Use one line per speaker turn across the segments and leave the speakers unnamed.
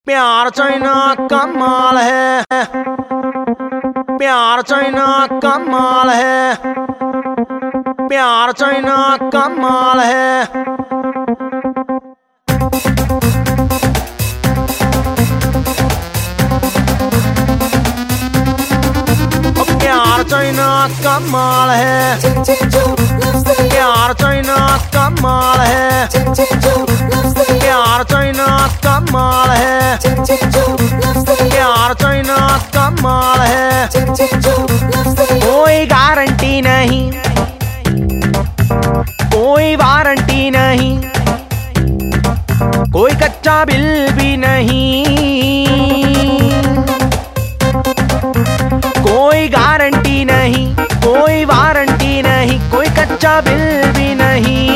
प्यार चाइना कमाल है, प्यार चाइना कमाल है, प्यार चाइना कमाल है। प्यार चाइना कमाल है, प्यार चाइना कमाल है, प्यार चाइना कमाल है, प्यार चाइना कमाल है। कोई गारंटी नहीं, कोई वारंटी नहीं, कोई कच्चा बिल भी नहीं, कोई गारंटी नहीं, कोई वारंटी नहीं, कोई कच्चा बिल भी नहीं।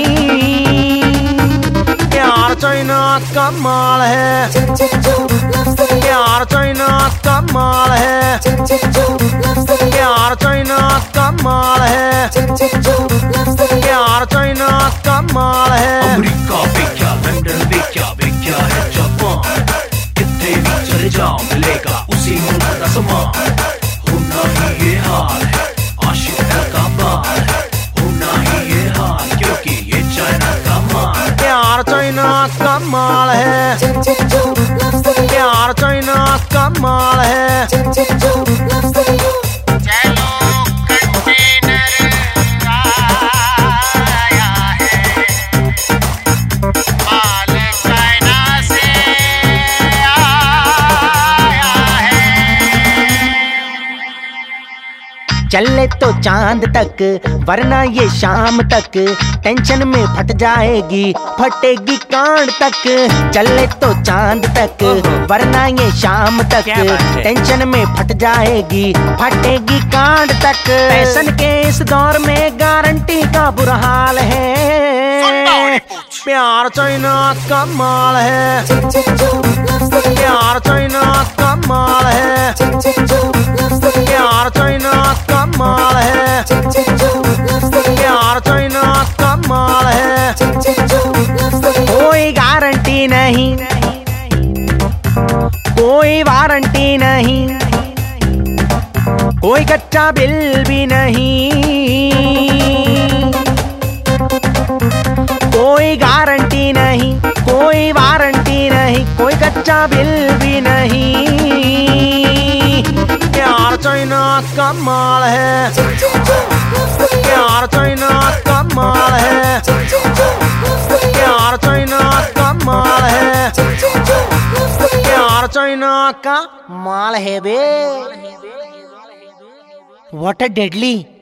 प्यार चाइना कमाल है, प्यार चाइना कमाल है, प्यार चाइना कमाल है, प्यार चाइना कमाल है।
अमेरिका पे क्या, लंदन पे क्या, क्या है जापान, कितने भी चले जाओ मिलेगा उसी मुल्क का सामान। होना ही ये हाल है, आशिक का बाल है, होना ही ये हाल क्योंकि ये चाइना का माल।
प्यार चाइना कमाल है, प्यार चाइना कमाल है।
चलो कंटेनर आया है, माल चाइना से आया है।
चले तो चांद तक वरना ये शाम तक, टेंशन में फट जाएगी फटेगी कांड तक। चले तो चांद तक वरना ये शाम तक, टेंशन में फट जाएगी फटेगी कांड तक। फैशन के इस दौर में गारंटी का बुरा हाल है। प्यार चाइना कमाल है, प्यार चाइना कमाल है, प्यार चाइना कमाल है, प्यार चाइना कमाल है। कोई गारंटी नहीं, कोई वारंटी नहीं, कोई कच्चा बिल भी नहीं, कोई गारंटी नहीं, कोई वारंटी नहीं, कोई कच्चा बिल भी नहीं। प्यार चाइना कमाल है, प्यार चाइना कमाल है, प्यार चाइना कमाल है, प्यार चाइना का माल है बे। What a deadly